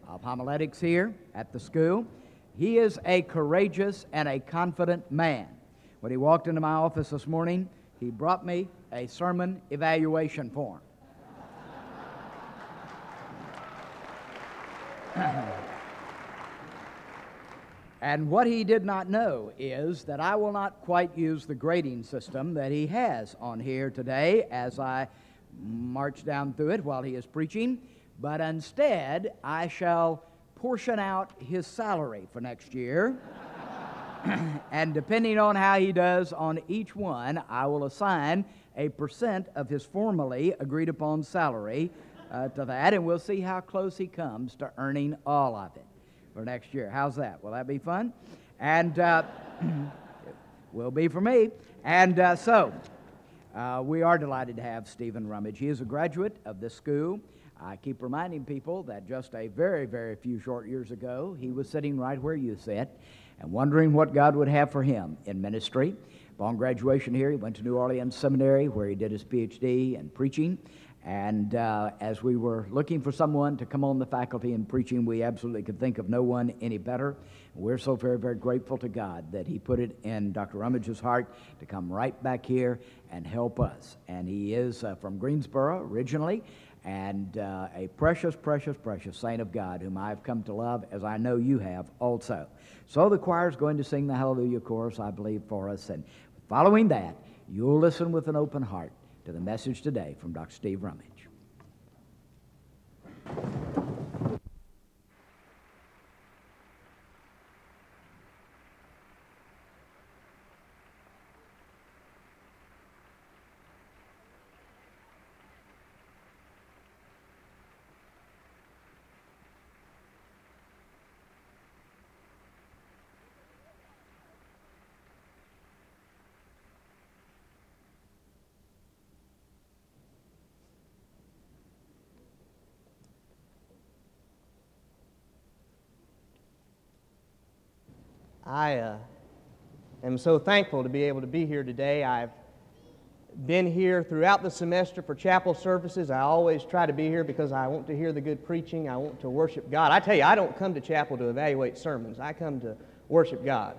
of homiletics here at the school. He is a courageous and a confident man. When he walked into my office this morning, he brought me a sermon evaluation form. And what he did not know is that I will not quite use the grading system that he has on here today as I march down through it while he is preaching, but instead I shall portion out his salary for next year. And depending on how he does on each one, I will assign a % of his formally agreed upon salary to that, and we'll see how close he comes to earning all of it for next year. How's that? Will that be fun? And will be for me. And so we are delighted to have Stephen Rummage. He is a graduate of this school. I keep reminding people that just a very, very few short years ago, he was sitting right where you sit and wondering what God would have for him in ministry. Upon graduation here, he went to New Orleans Seminary, where he did his Ph.D. in preaching. And as we were looking for someone to come on the faculty in preaching, we absolutely could think of no one any better. We're so very, very grateful to God that he put it in Dr. Rummage's heart to come right back here and help us. And he is from Greensboro originally, and a precious, precious, precious saint of God whom I've come to love, as I know you have also. So the choir's going to sing the Hallelujah chorus, I believe, for us. And following that, you'll listen with an open heart to the message today from Dr. Steve Rummage. I am so thankful to be able to be here today. I've been here throughout the semester for chapel services. I always try to be here because I want to hear the good preaching. I want to worship God. I tell you, I don't come to chapel to evaluate sermons. I come to worship God.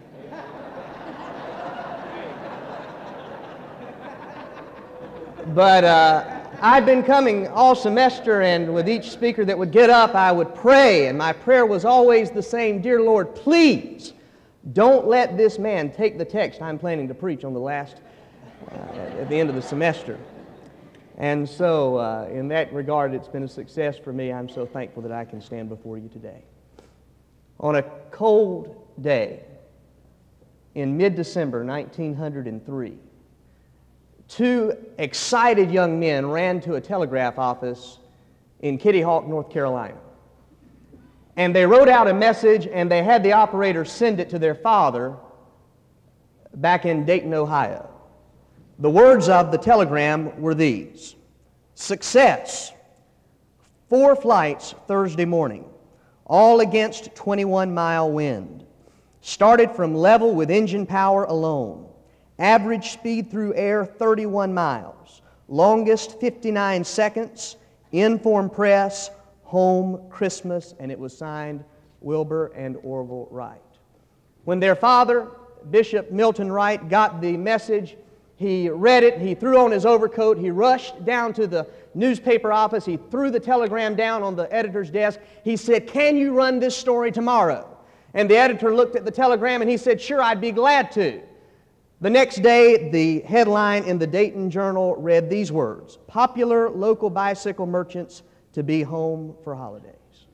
But I've been coming all semester, and with each speaker that would get up, I would pray, and my prayer was always the same: Dear Lord, please don't let this man take the text I'm planning to preach on the last, at the end of the semester. And so, in that regard, it's been a success for me. I'm so thankful that I can stand before you today. On a cold day in mid-December 1903, two excited young men ran to a telegraph office in Kitty Hawk, North Carolina. And they wrote out a message, and they had the operator send it to their father back in Dayton, Ohio. The words of the telegram were these: Success. 4 flights Thursday morning, all against 21-mile wind. Started from level with engine power alone. Average speed through air 31 miles. Longest 59 seconds. Inform press. Home Christmas. And it was signed Wilbur and Orville Wright. When their father, Bishop Milton Wright, got the message, he read it, he threw on his overcoat, he rushed down to the newspaper office, he threw the telegram down on the editor's desk. He said, "Can you run this story tomorrow?" And the editor looked at the telegram and he said, "Sure, I'd be glad to." The next day, the headline in the Dayton Journal read these words: Popular local bicycle merchants to be home for holidays.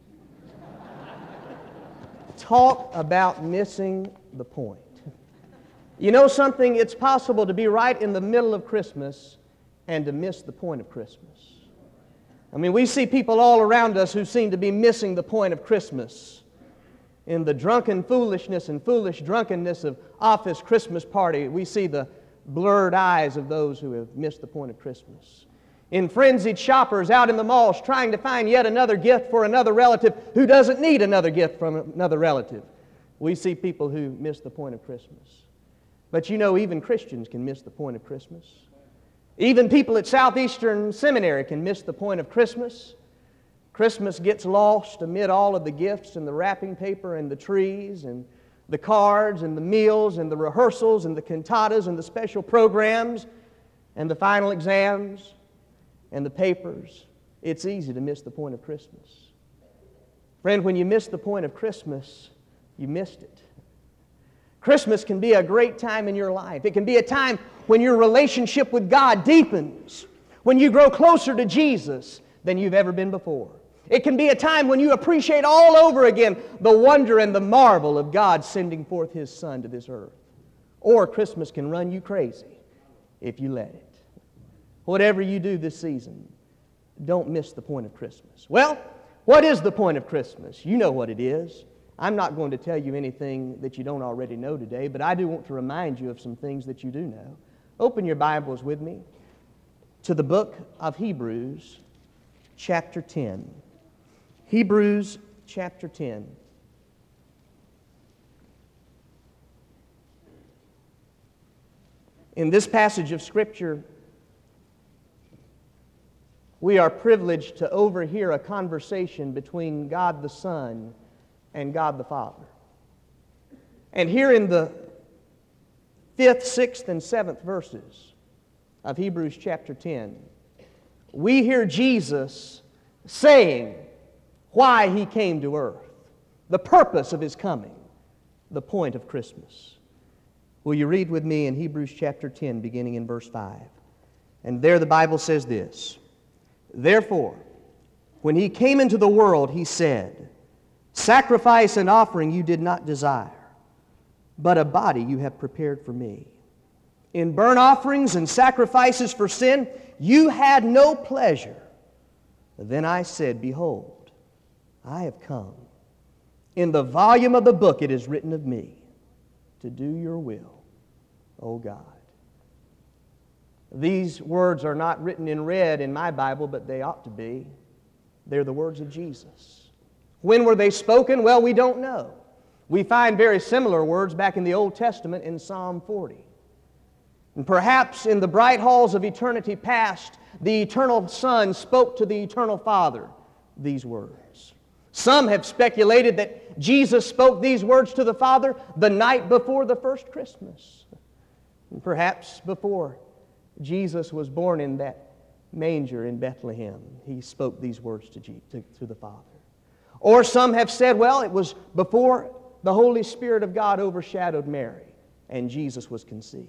Talk about missing the point. You know something? It's possible to be right in the middle of Christmas and to miss the point of Christmas. I mean, we see people all around us who seem to be missing the point of Christmas. In the drunken foolishness and foolish drunkenness of office Christmas party, we see the blurred eyes of those who have missed the point of Christmas. In frenzied shoppers out in the malls trying to find yet another gift for another relative who doesn't need another gift from another relative, we see people who miss the point of Christmas. But you know, even Christians can miss the point of Christmas. Even people at Southeastern Seminary can miss the point of Christmas. Christmas gets lost amid all of the gifts and the wrapping paper and the trees and the cards and the meals and the rehearsals and the cantatas and the special programs and the final exams and the papers. It's easy to miss the point of Christmas. Friend, when you miss the point of Christmas, you missed it. Christmas can be a great time in your life. It can be a time when your relationship with God deepens, when you grow closer to Jesus than you've ever been before. It can be a time when you appreciate all over again the wonder and the marvel of God sending forth His Son to this earth. Or Christmas can run you crazy if you let it. Whatever you do this season, don't miss the point of Christmas. Well, what is the point of Christmas? You know what it is. I'm not going to tell you anything that you don't already know today, but I do want to remind you of some things that you do know. Open your Bibles with me to the book of Hebrews, chapter 10. Hebrews, chapter 10. In this passage of Scripture, we are privileged to overhear a conversation between God the Son and God the Father. And here in the 5th, 6th, and 7th verses of Hebrews chapter 10, we hear Jesus saying why He came to earth, the purpose of His coming, the point of Christmas. Will you read with me in Hebrews chapter 10, beginning in verse 5? And there the Bible says this: "Therefore, when He came into the world, He said, 'Sacrifice and offering you did not desire, but a body you have prepared for me. In burnt offerings and sacrifices for sin you had no pleasure. Then I said, Behold, I have come. In the volume of the book it is written of me, to do your will, O God.'" These words are not written in red in my Bible, but they ought to be. They're the words of Jesus. When were they spoken? Well, we don't know. We find very similar words back in the Old Testament in Psalm 40. And perhaps in the bright halls of eternity past, the eternal Son spoke to the eternal Father these words. Some have speculated that Jesus spoke these words to the Father the night before the first Christmas. And perhaps before Jesus was born in that manger in Bethlehem, He spoke these words to the Father. Or some have said, well, it was before the Holy Spirit of God overshadowed Mary and Jesus was conceived.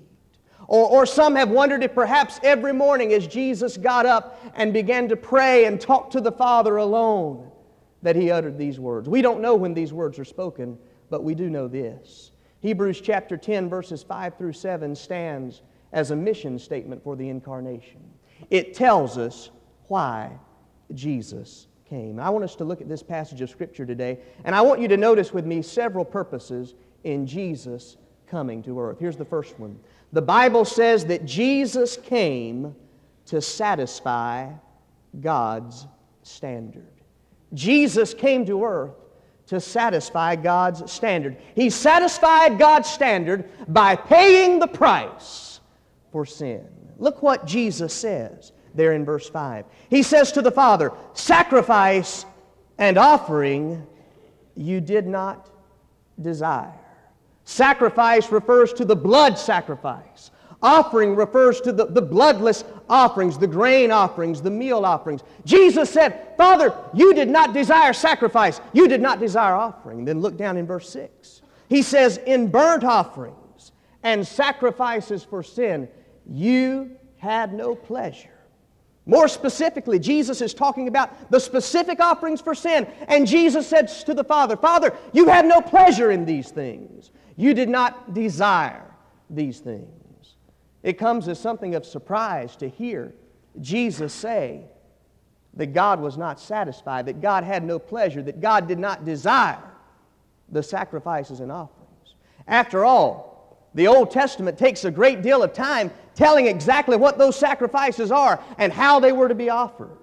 Or some have wondered if perhaps every morning as Jesus got up and began to pray and talk to the Father alone, that He uttered these words. We don't know when these words are spoken, but we do know this. Hebrews chapter 10, verses 5 through 7 stands as a mission statement for the incarnation. It tells us why Jesus came. I want us to look at this passage of Scripture today, and I want you to notice with me several purposes in Jesus coming to earth. Here's the first one. The Bible says that Jesus came to satisfy God's standard. Jesus came to earth to satisfy God's standard. He satisfied God's standard by paying the price for sin. Look what Jesus says there in verse 5. He says to the Father, "Sacrifice and offering you did not desire." Sacrifice refers to the blood sacrifice. Offering refers to the bloodless offerings, the grain offerings, the meal offerings. Jesus said, "Father, you did not desire sacrifice. You did not desire offering." Then look down in verse 6. He says, "In burnt offerings and sacrifices for sin, you had no pleasure." More specifically, Jesus is talking about the specific offerings for sin. And Jesus said to the Father, "Father, you had no pleasure in these things. You did not desire these things." It comes as something of surprise to hear Jesus say that God was not satisfied, that God had no pleasure, that God did not desire the sacrifices and offerings. After all, the Old Testament takes a great deal of time telling exactly what those sacrifices are and how they were to be offered.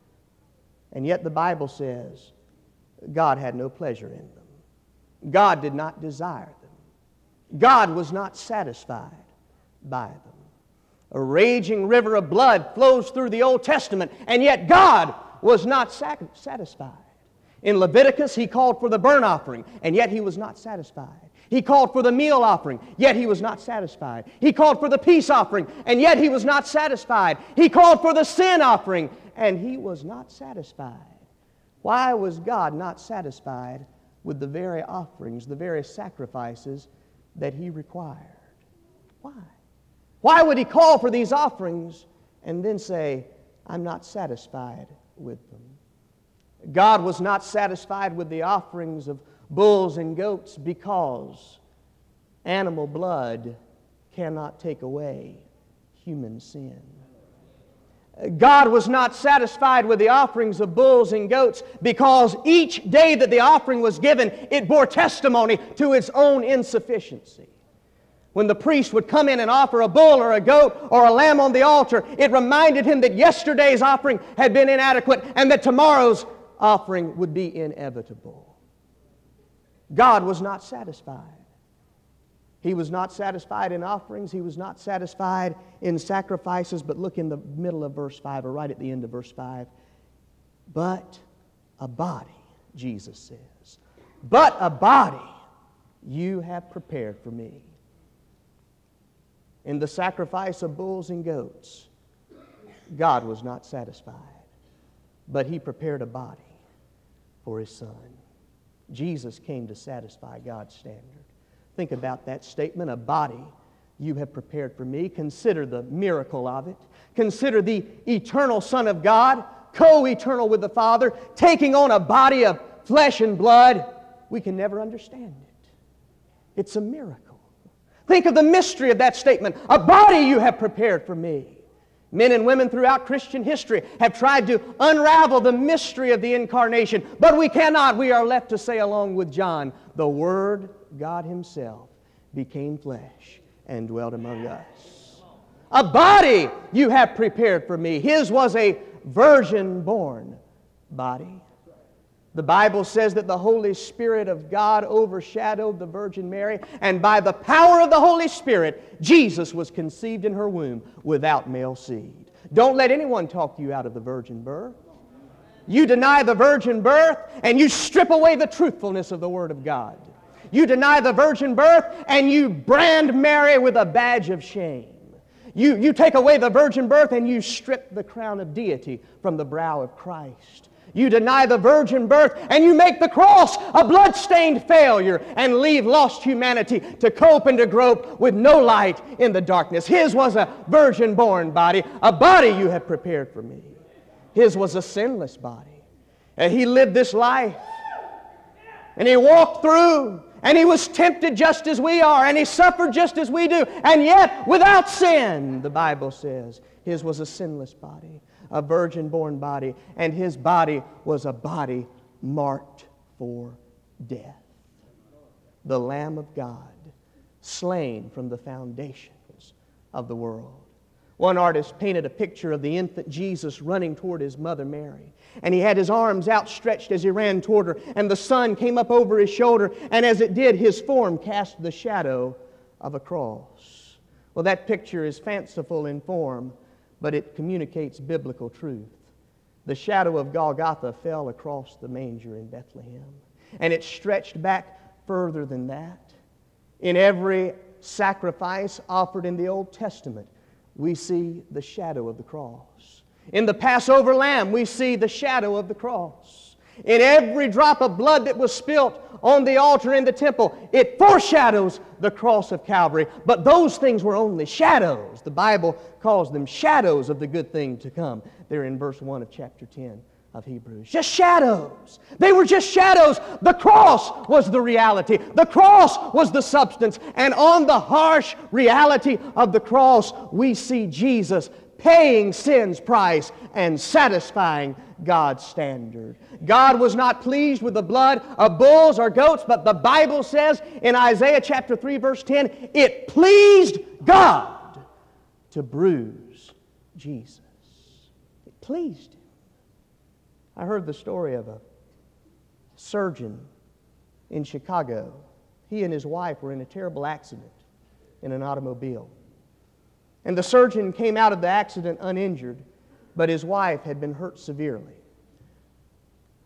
And yet the Bible says God had no pleasure in them. God did not desire them. God was not satisfied by them. A raging river of blood flows through the Old Testament, and yet God was not satisfied. In Leviticus, He called for the burnt offering, and yet He was not satisfied. He called for the meal offering, yet He was not satisfied. He called for the peace offering, and yet He was not satisfied. He called for the sin offering, and He was not satisfied. Why was God not satisfied with the very offerings, the very sacrifices that He required? Why? Why would He call for these offerings and then say, I'm not satisfied with them? God was not satisfied with the offerings of bulls and goats because animal blood cannot take away human sin. God was not satisfied with the offerings of bulls and goats because each day that the offering was given, it bore testimony to its own insufficiency. When the priest would come in and offer a bull or a goat or a lamb on the altar, it reminded him that yesterday's offering had been inadequate and that tomorrow's offering would be inevitable. God was not satisfied. He was not satisfied in offerings. He was not satisfied in sacrifices. But look in the middle of verse 5, or right at the end of verse 5. But a body, Jesus says, but a body you have prepared for me. In the sacrifice of bulls and goats, God was not satisfied, but He prepared a body for His Son. Jesus came to satisfy God's standard. Think about that statement, a body you have prepared for me. Consider the miracle of it. Consider the eternal Son of God, co-eternal with the Father, taking on a body of flesh and blood. We can never understand it. It's a miracle. Think of the mystery of that statement, a body you have prepared for me. Men and women throughout Christian history have tried to unravel the mystery of the incarnation, but we cannot. We are left to say along with John, the Word, God Himself, became flesh and dwelt among us. A body you have prepared for me. His was a virgin-born body. The Bible says that the Holy Spirit of God overshadowed the Virgin Mary, and by the power of the Holy Spirit, Jesus was conceived in her womb without male seed. Don't let anyone talk you out of the virgin birth. You deny the virgin birth, and you strip away the truthfulness of the Word of God. You deny the virgin birth, and you brand Mary with a badge of shame. You take away the virgin birth, and you strip the crown of deity from the brow of Christ. You deny the virgin birth, and you make the cross a blood-stained failure and leave lost humanity to cope and to grope with no light in the darkness. His was a virgin-born body, a body you have prepared for me. His was a sinless body. And He lived this life, and He walked through, and He was tempted just as we are, and He suffered just as we do, and yet without sin, the Bible says. His was a sinless body, a virgin-born body, and His body was a body marked for death. The Lamb of God, slain from the foundations of the world. One artist painted a picture of the infant Jesus running toward His mother Mary. And he had His arms outstretched as He ran toward her, and the sun came up over His shoulder, and as it did, His form cast the shadow of a cross. Well, that picture is fanciful in form, but it communicates biblical truth. The shadow of Golgotha fell across the manger in Bethlehem, and it stretched back further than that. In every sacrifice offered in the Old Testament, we see the shadow of the cross. In the Passover lamb, we see the shadow of the cross. In every drop of blood that was spilt on the altar in the temple, it foreshadows the cross of Calvary. But those things were only shadows. The Bible calls them shadows of the good thing to come. They're in verse 1 of chapter 10 of Hebrews. Just shadows. They were just shadows. The cross was the reality. The cross was the substance. And on the harsh reality of the cross, we see Jesus paying sin's price and satisfying God's standard. God was not pleased with the blood of bulls or goats, but the Bible says in Isaiah chapter 3 verse 10, it pleased God to bruise Jesus. It pleased Him. I heard the story of a surgeon in Chicago. He and his wife were in a terrible accident in an automobile. And the surgeon came out of the accident uninjured, but his wife had been hurt severely.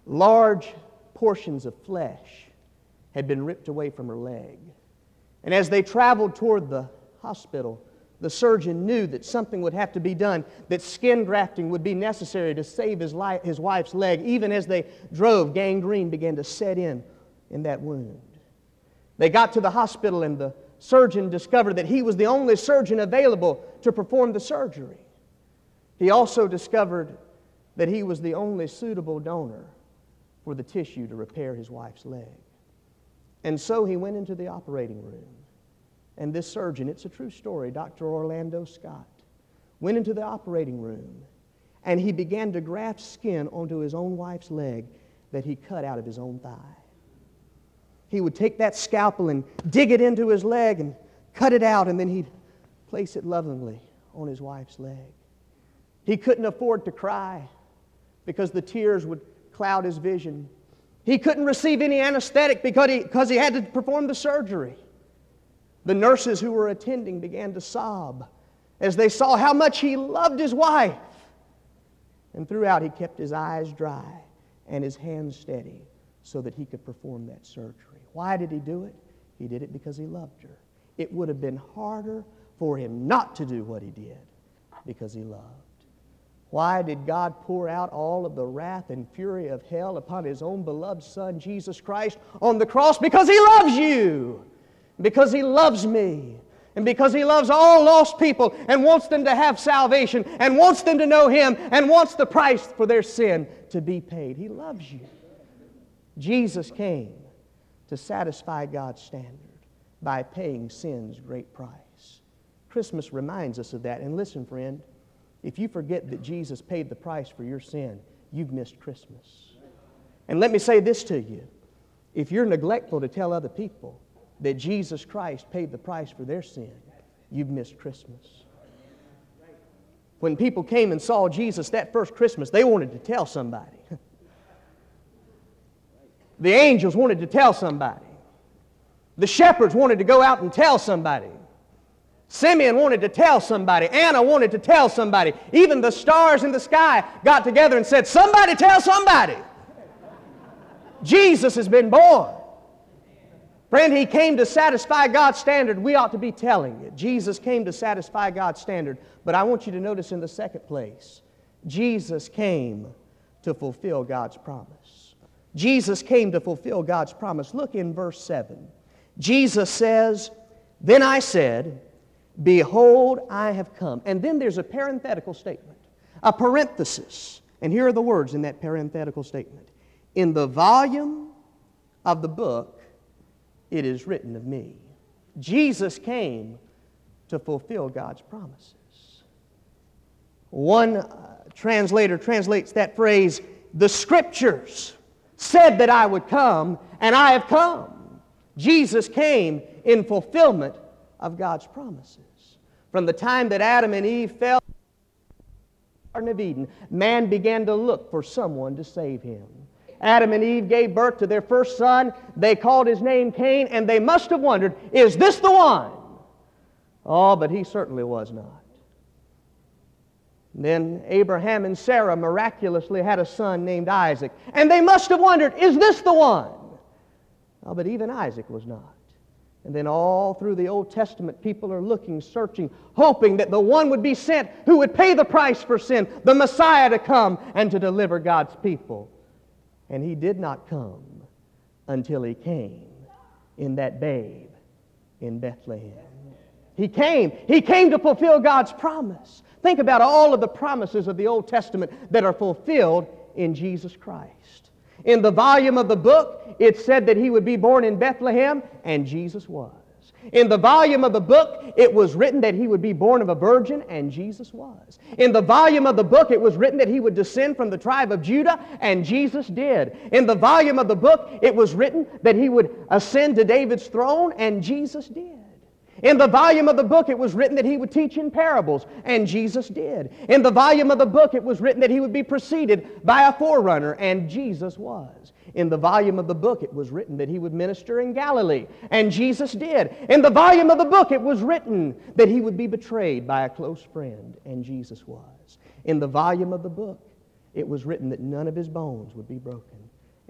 Large portions of flesh had been ripped away from her leg. And as they traveled toward the hospital, the surgeon knew that something would have to be done, that skin grafting would be necessary to save his wife's leg. Even as they drove, gangrene began to set in that wound. They got to the hospital, and the surgeon discovered that he was the only surgeon available to perform the surgery. He also discovered that he was the only suitable donor for the tissue to repair his wife's leg. And so he went into the operating room. And this surgeon, it's a true story, Dr. Orlando Scott, went into the operating room, and he began to graft skin onto his own wife's leg that he cut out of his own thigh. He would take that scalpel and dig it into his leg and cut it out, and then he'd place it lovingly on his wife's leg. He couldn't afford to cry because the tears would cloud his vision. He couldn't receive any anesthetic because he had to perform the surgery. The nurses who were attending began to sob as they saw how much he loved his wife. And throughout, he kept his eyes dry and his hands steady so that he could perform that surgery. Why did he do it? He did it because he loved her. It would have been harder for him not to do what he did because he loved. Why did God pour out all of the wrath and fury of hell upon His own beloved Son, Jesus Christ, on the cross? Because He loves you, because He loves me, and because He loves all lost people and wants them to have salvation and wants them to know Him and wants the price for their sin to be paid. He loves you. Jesus came to satisfy God's standard by paying sin's great price. Christmas reminds us of that. And listen, friend, if you forget that Jesus paid the price for your sin, you've missed Christmas. And let me say this to you. If you're neglectful to tell other people that Jesus Christ paid the price for their sin, you've missed Christmas. When people came and saw Jesus that first Christmas, they wanted to tell somebody. The angels wanted to tell somebody. The shepherds wanted to go out and tell somebody. Simeon wanted to tell somebody. Anna wanted to tell somebody. Even the stars in the sky got together and said, "Somebody tell somebody. Jesus has been born." Friend, He came to satisfy God's standard. We ought to be telling it. Jesus came to satisfy God's standard. But I want you to notice in the second place, Jesus came to fulfill God's promise. Jesus came to fulfill God's promise. Look in verse 7. Jesus says, "Then I said, Behold, I have come." And then there's a parenthetical statement, a parenthesis. And here are the words in that parenthetical statement. "In the volume of the book, it is written of me." Jesus came to fulfill God's promises. One translator translates that phrase, "The Scriptures said that I would come, and I have come." Jesus came in fulfillment of God's promises. From the time that Adam and Eve fell in the Garden of Eden, man began to look for someone to save him. Adam and Eve gave birth to their first son. They called his name Cain, and they must have wondered, is this the one? Oh, but he certainly was not. Then Abraham and Sarah miraculously had a son named Isaac, and they must have wondered, is this the one? Oh, but even Isaac was not. And then all through the Old Testament, people are looking, searching, hoping that the one would be sent who would pay the price for sin, the Messiah to come and to deliver God's people. And He did not come until He came in that babe in Bethlehem. He came to fulfill God's promise. Think about all of the promises of the Old Testament that are fulfilled in Jesus Christ. In the volume of the book, it said that He would be born in Bethlehem, and Jesus was. In the volume of the book, it was written that He would be born of a virgin, and Jesus was. In the volume of the book, it was written that He would descend from the tribe of Judah, and Jesus did. In the volume of the book, it was written that He would ascend to David's throne, and Jesus did. In the volume of the book, it was written that He would teach in parables, and Jesus did. In the volume of the book, it was written that He would be preceded by a forerunner, and Jesus was. In the volume of the book, it was written that He would minister in Galilee, and Jesus did. In the volume of the book, it was written that He would be betrayed by a close friend, and Jesus was. In the volume of the book, it was written that none of His bones would be broken.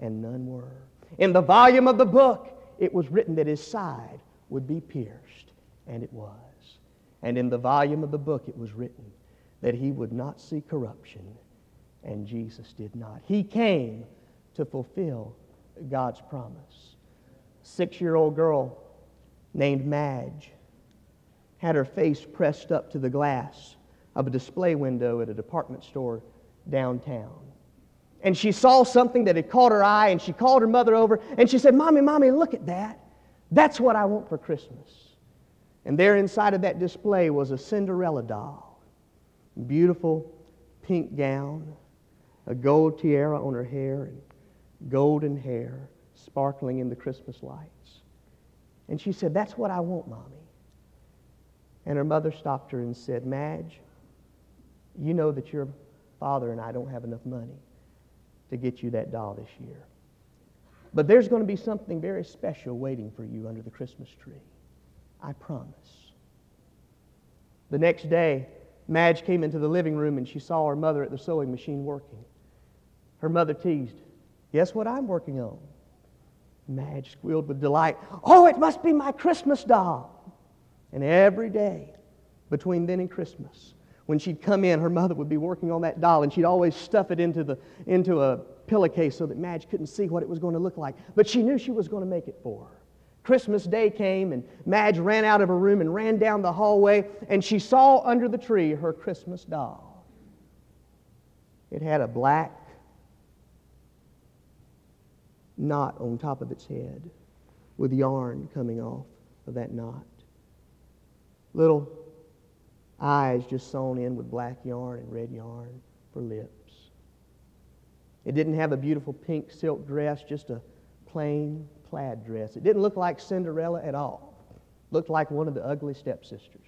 and none were. In the volume of the book, it was written that his side would be pierced, and it was. And in the volume of the book, it was written that he would not see corruption, and Jesus did not. He came to fulfill God's promise. A 6-year-old girl named Madge had her face pressed up to the glass of a display window at a department store downtown. And she saw something that had caught her eye, and she called her mother over, and she said, "Mommy, Mommy, look at that. That's what I want for Christmas." And there inside of that display was a Cinderella doll. Beautiful pink gown, a gold tiara on her hair, and golden hair sparkling in the Christmas lights. And she said, "That's what I want, Mommy." And her mother stopped her and said, "Madge, you know that your father and I don't have enough money to get you that doll this year. But there's going to be something very special waiting for you under the Christmas tree. I promise." The next day, Madge came into the living room and she saw her mother at the sewing machine working. Her mother teased, "Guess what I'm working on?" Madge squealed with delight, "Oh, it must be my Christmas doll." And every day between then and Christmas, when she'd come in, her mother would be working on that doll, and she'd always stuff it into a pillowcase so that Madge couldn't see what it was going to look like. But she knew she was going to make it for her. Christmas Day came, and Madge ran out of her room and ran down the hallway, and she saw under the tree her Christmas doll. It had a black knot on top of its head with yarn coming off of that knot. Little eyes just sewn in with black yarn and red yarn for lips. It didn't have a beautiful pink silk dress, just a plain plaid dress. It didn't look like Cinderella at all. It looked like one of the ugly stepsisters.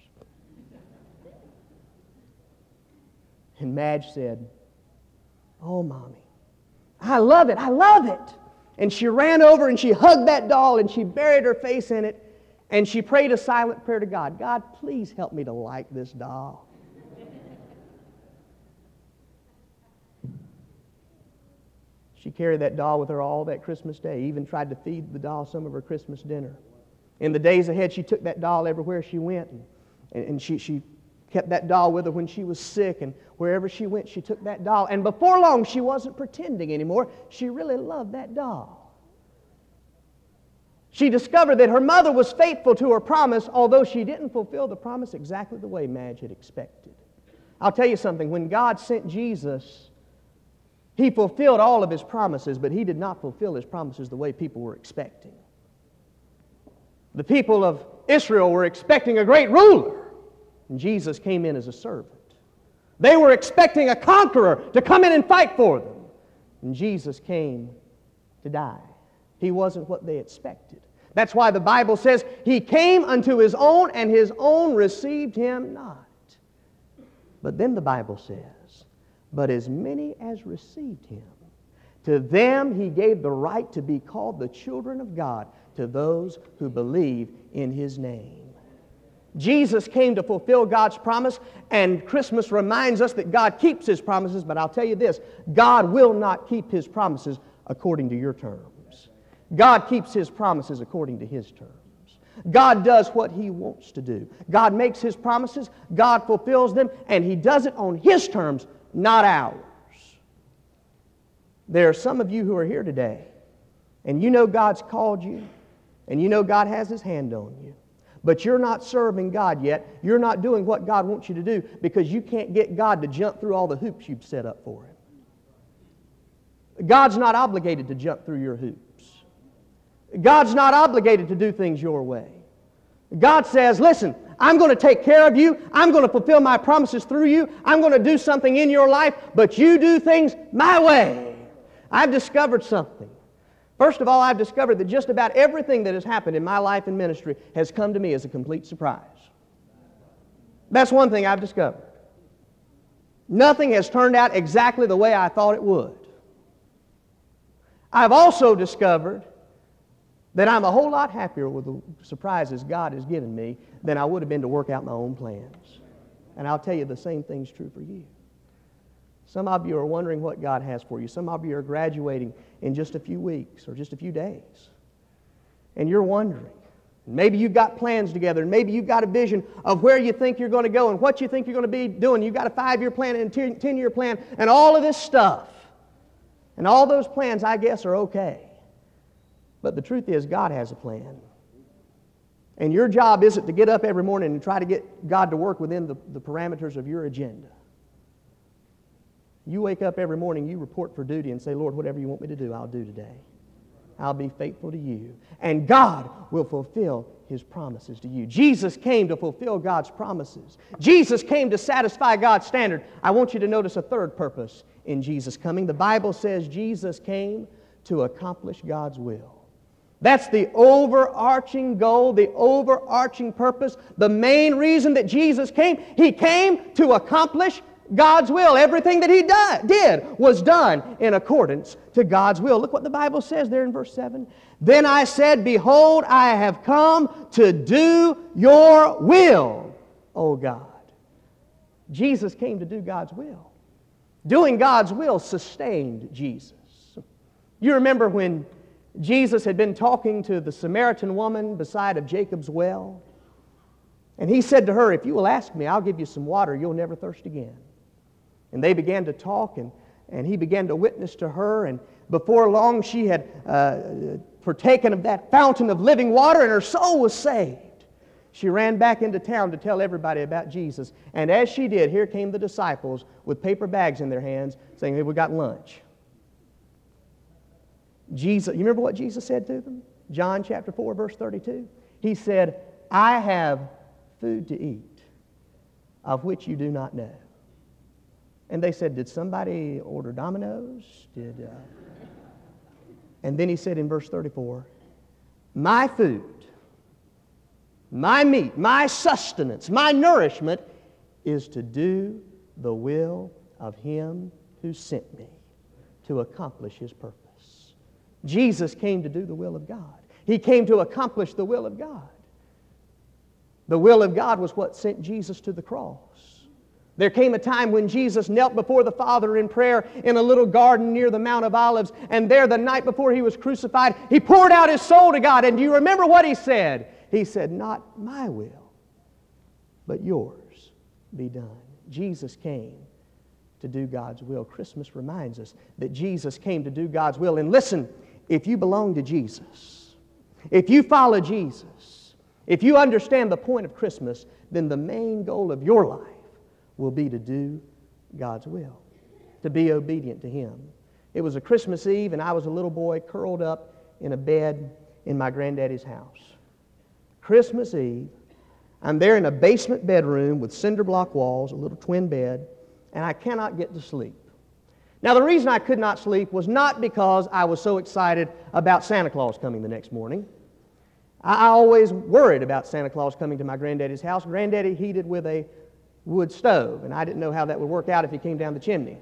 And Madge said, "Oh, Mommy, I love it, I love it." And she ran over and she hugged that doll and she buried her face in it. And she prayed a silent prayer to God. "God, please help me to like this doll." She carried that doll with her all that Christmas Day, even tried to feed the doll some of her Christmas dinner. In the days ahead, she took that doll everywhere she went, and she kept that doll with her when she was sick, and wherever she went, she took that doll. And before long, she wasn't pretending anymore. She really loved that doll. She discovered that her mother was faithful to her promise, although she didn't fulfill the promise exactly the way Madge had expected. I'll tell you something. When God sent Jesus, He fulfilled all of His promises, but He did not fulfill His promises the way people were expecting. The people of Israel were expecting a great ruler, and Jesus came in as a servant. They were expecting a conqueror to come in and fight for them, and Jesus came to die. He wasn't what they expected. That's why the Bible says, He came unto His own, and His own received Him not. But then the Bible says, but as many as received Him, to them He gave the right to be called the children of God, to those who believe in His name. Jesus came to fulfill God's promise, and Christmas reminds us that God keeps His promises, but I'll tell you this, God will not keep His promises according to your terms. God keeps His promises according to His terms. God does what He wants to do. God makes His promises, God fulfills them, and He does it on His terms, not ours. There are some of you who are here today, and you know God's called you, and you know God has His hand on you, but you're not serving God yet. You're not doing what God wants you to do because you can't get God to jump through all the hoops you've set up for Him. God's not obligated to jump through your hoops. God's not obligated to do things your way. God says, listen, I'm going to take care of you. I'm going to fulfill my promises through you. I'm going to do something in your life, but you do things my way. I've discovered something. First of all, I've discovered that just about everything that has happened in my life and ministry has come to me as a complete surprise. That's one thing I've discovered. Nothing has turned out exactly the way I thought it would. I've also discovered that I'm a whole lot happier with the surprises God has given me than I would have been to work out my own plans. And I'll tell you the same thing's true for you. Some of you are wondering what God has for you. Some of you are graduating in just a few weeks or just a few days. And you're wondering. Maybe you've got plans together, and maybe you've got a vision of where you think you're going to go and what you think you're going to be doing. You've got a 5-year plan and a 10-year plan and all of this stuff. And all those plans, I guess, are okay. But the truth is, God has a plan. And your job isn't to get up every morning and try to get God to work within the parameters of your agenda. You wake up every morning, you report for duty and say, Lord, whatever you want me to do, I'll do today. I'll be faithful to you. And God will fulfill His promises to you. Jesus came to fulfill God's promises. Jesus came to satisfy God's standard. I want you to notice a third purpose in Jesus coming. The Bible says Jesus came to accomplish God's will. That's the overarching goal, the overarching purpose, the main reason that Jesus came. He came to accomplish God's will. Everything that He did was done in accordance to God's will. Look what the Bible says there in verse 7. Then I said, Behold, I have come to do your will, O God. Jesus came to do God's will. Doing God's will sustained Jesus. You remember when Jesus had been talking to the Samaritan woman beside of Jacob's well? And He said to her, If you will ask me, I'll give you some water. You'll never thirst again. And they began to talk, and He began to witness to her. And before long, she had partaken of that fountain of living water, and her soul was saved. She ran back into town to tell everybody about Jesus. And as she did, here came the disciples with paper bags in their hands saying, Hey, we got lunch. Jesus, you remember what Jesus said to them? John chapter 4, verse 32. He said, I have food to eat, of which you do not know. And they said, Did somebody order Domino's? And then He said in verse 34, My food, my meat, my sustenance, my nourishment is to do the will of Him who sent me to accomplish His purpose. Jesus came to do the will of God. He came to accomplish the will of God. The will of God was what sent Jesus to the cross. There came a time when Jesus knelt before the Father in prayer in a little garden near the Mount of Olives, and there the night before He was crucified, He poured out His soul to God. And do you remember what He said? He said, Not my will, but yours be done. Jesus came to do God's will. Christmas reminds us that Jesus came to do God's will. And listen, if you belong to Jesus, if you follow Jesus, if you understand the point of Christmas, then the main goal of your life will be to do God's will, to be obedient to Him. It was a Christmas Eve, and I was a little boy curled up in a bed in my granddaddy's house. Christmas Eve, I'm there in a basement bedroom with cinder block walls, a little twin bed, and I cannot get to sleep. Now, the reason I could not sleep was not because I was so excited about Santa Claus coming the next morning. I always worried about Santa Claus coming to my granddaddy's house. Granddaddy heated with a wood stove, and I didn't know how that would work out if he came down the chimney.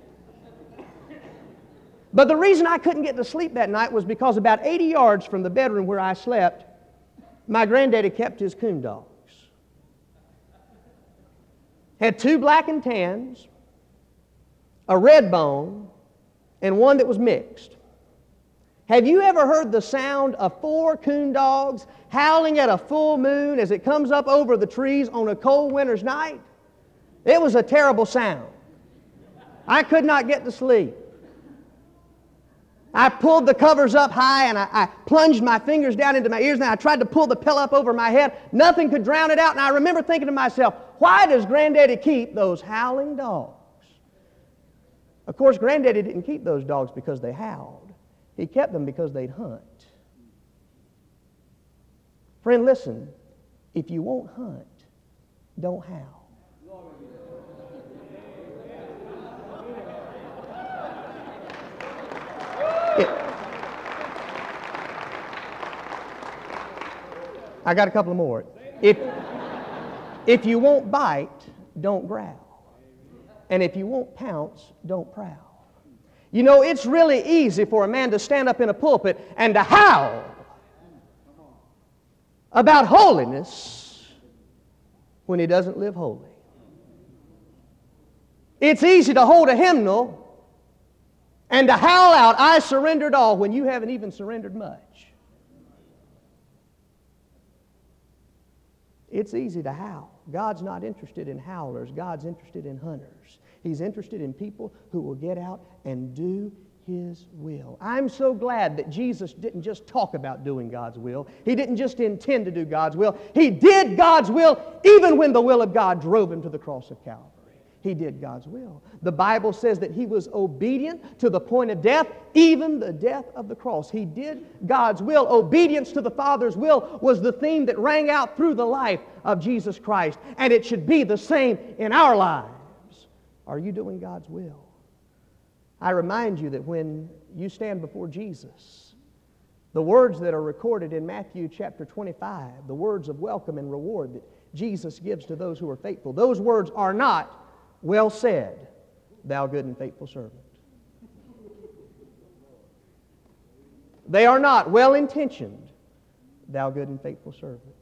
But the reason I couldn't get to sleep that night was because about 80 yards from the bedroom where I slept, my granddaddy kept his coon dogs. Had 2 black and tans, a red bone, and one that was mixed. Have you ever heard the sound of 4 coon dogs howling at a full moon as it comes up over the trees on a cold winter's night? It was a terrible sound. I could not get to sleep. I pulled the covers up high and I plunged my fingers down into my ears and I tried to pull the pillow up over my head. Nothing could drown it out. And I remember thinking to myself, why does Granddaddy keep those howling dogs? Of course, Granddaddy didn't keep those dogs because they howled. He kept them because they'd hunt. Friend, listen, if you won't hunt, don't howl. I got a couple more. If you won't bite, don't growl. And if you won't pounce, don't prowl. You know, it's really easy for a man to stand up in a pulpit and to howl about holiness when he doesn't live holy. It's easy to hold a hymnal and to howl out, "I surrendered all," when you haven't even surrendered much. It's easy to howl. God's not interested in howlers. God's interested in hunters. He's interested in people who will get out and do His will. I'm so glad that Jesus didn't just talk about doing God's will. He didn't just intend to do God's will. He did God's will even when the will of God drove Him to the cross of Calvary. He did God's will. The Bible says that He was obedient to the point of death, even the death of the cross. He did God's will. Obedience to the Father's will was the theme that rang out through the life of Jesus Christ. And it should be the same in our lives. Are you doing God's will? I remind you that when you stand before Jesus, the words that are recorded in Matthew chapter 25, the words of welcome and reward that Jesus gives to those who are faithful, those words are not, "Well said, thou good and faithful servant." They are not, "Well intentioned, thou good and faithful servant."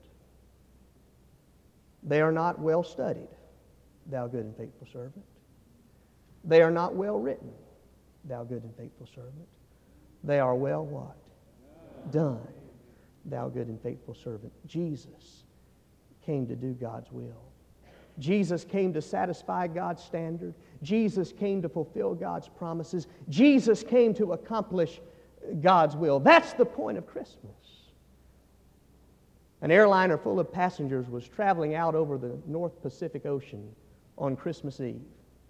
They are not, "Well studied, thou good and faithful servant." They are not, "Well written, thou good and faithful servant." They are, "Well what? Done, thou good and faithful servant." Jesus came to do God's will. Jesus came to satisfy God's standard. Jesus came to fulfill God's promises. Jesus came to accomplish God's will. That's the point of Christmas. An airliner full of passengers was traveling out over the North Pacific Ocean on Christmas Eve.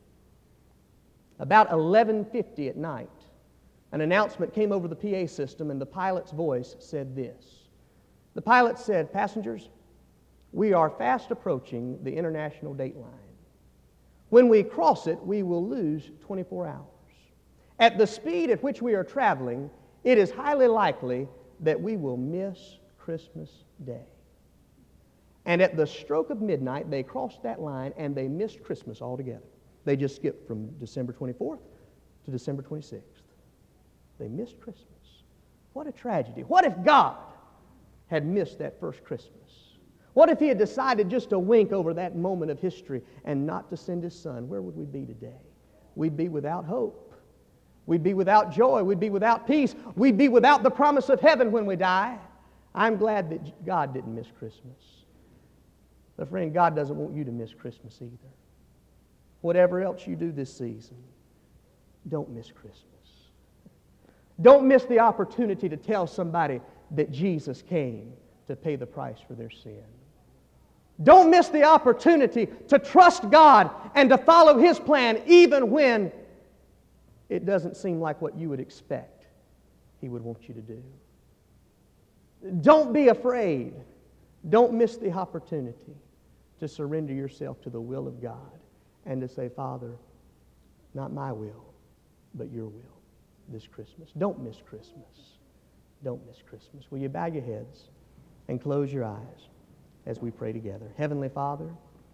About 11:50 at night, an announcement came over the PA system, and the pilot's voice said this. The pilot said, "Passengers, we are fast approaching the international date line. When we cross it, we will lose 24 hours. At the speed at which we are traveling, it is highly likely that we will miss Christmas Day." And at the stroke of midnight, they crossed that line and they missed Christmas altogether. They just skipped from December 24th to December 26th. They missed Christmas. What a tragedy. What if God had missed that first Christmas? What if He had decided just to wink over that moment of history and not to send His Son? Where would we be today? We'd be without hope. We'd be without joy. We'd be without peace. We'd be without the promise of heaven when we die. I'm glad that God didn't miss Christmas. But friend, God doesn't want you to miss Christmas either. Whatever else you do this season, don't miss Christmas. Don't miss the opportunity to tell somebody that Jesus came to pay the price for their sin. Don't miss the opportunity to trust God and to follow His plan even when it doesn't seem like what you would expect He would want you to do. Don't be afraid. Don't miss the opportunity to surrender yourself to the will of God and to say, "Father, not my will, but your will this Christmas." Don't miss Christmas. Don't miss Christmas. Will you bow your heads and close your eyes as we pray together? Heavenly Father,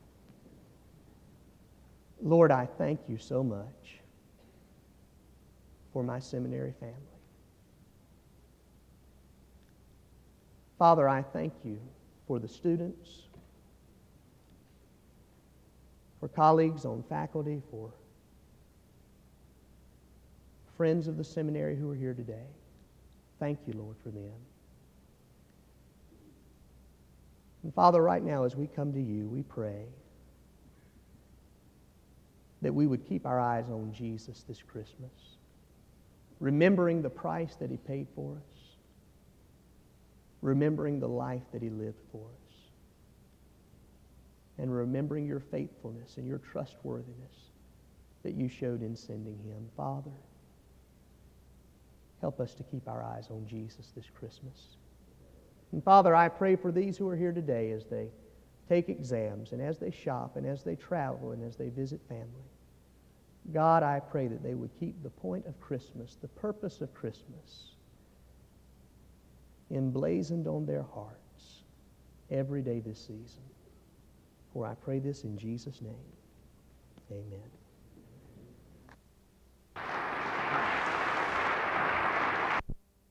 Lord, I thank you so much for my seminary family. Father, I thank you for the students, for colleagues on faculty, for friends of the seminary who are here today. Thank you, Lord, for them. And Father, right now as we come to you, we pray that we would keep our eyes on Jesus this Christmas, remembering the price that He paid for us, remembering the life that He lived for us, and remembering your faithfulness and your trustworthiness that you showed in sending Him. Father, help us to keep our eyes on Jesus this Christmas. And Father, I pray for these who are here today as they take exams and as they shop and as they travel and as they visit family. God, I pray that they would keep the point of Christmas, the purpose of Christmas, emblazoned on their hearts every day this season. For I pray this in Jesus' name. Amen.